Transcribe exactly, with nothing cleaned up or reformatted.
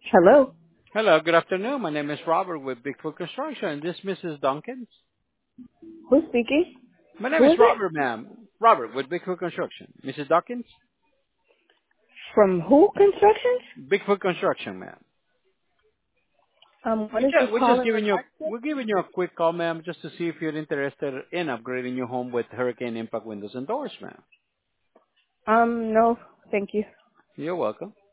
Hello. Hello, good afternoon. My name is Robert with Bigfoot Construction. This Missus Duncan? Who's speaking? My name Who is is it? Robert, ma'am. Robert with Bigfoot Construction. Missus Dawkins? From who constructions? Bigfoot Construction, ma'am. Um, what We is this just, we're call just in giving you, regards to? we're giving you a quick call, ma'am, just to see if you're interested in upgrading your home with hurricane impact windows and doors, ma'am. Um, no, thank you. You're welcome.